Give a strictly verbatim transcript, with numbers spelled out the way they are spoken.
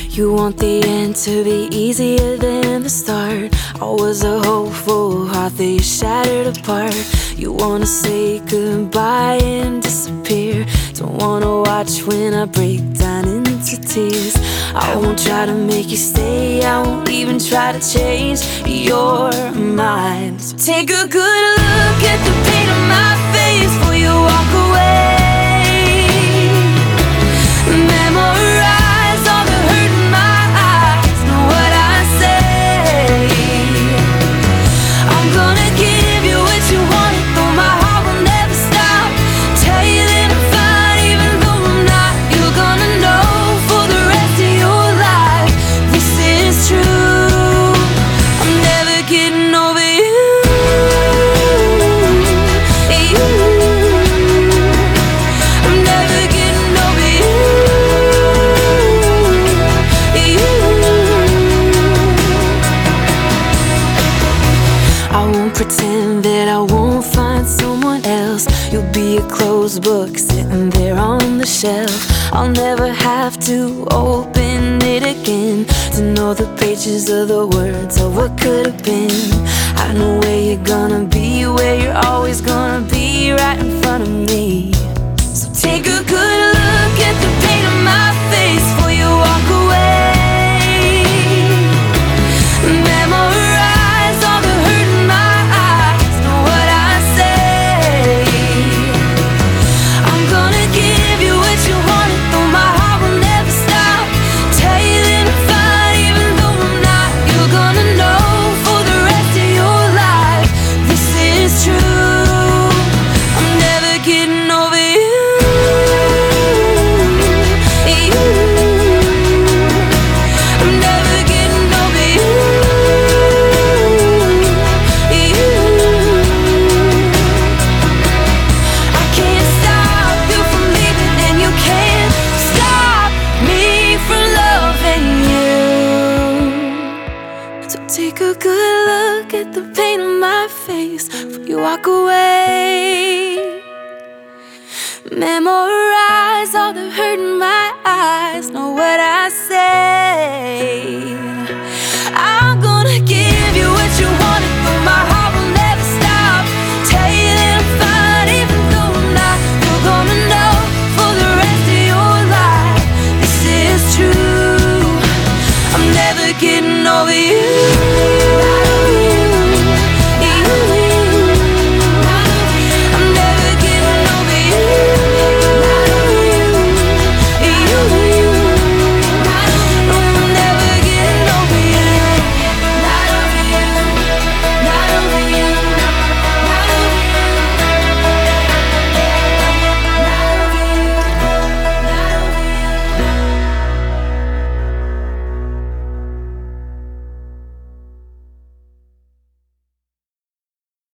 You want the end to be easier than the start. I was a hopeful heart that you shattered apart. You wanna say goodbye and disappear. Don't wanna watch when I break down into tears. I won't try to make you stay, I won't even try to change your mind. So take a good look at the pain on my face before you walk away. Memorize all the hurt in my eyes, know what I say. I'm gonna give you what you wanted, though my heart will never stop. Tell you that I'm fine even though I'm not. You're gonna know for the rest of your life this is true. I'm never getting over you. You. I'm never getting over you. I won't pretend that I won't find someone else. You'll be a closed book sitting there on the shelf. I'll never have to open it again to know the pages of the words of what could have been. I know where you're gonna be, where you're always gonna be, right in front of me. So take a good look at the pain on my face before you walk away. Memorize all the hurt in my eyes, know what I say. I'm gonna give you what you wanted, though my heart will never stop. Tell you that I'm fine even though I'm not. You're gonna know for the rest of your life this is true. I'm never getting over you. You. I'm never getting over you. You. I can't stop you from leaving, and you can't stop me from loving you. So take a good look at the pain on my face before you walk away. Memorize all the hurt in my eyes, know what I say. I'm gonna give you what you wanted, though my heart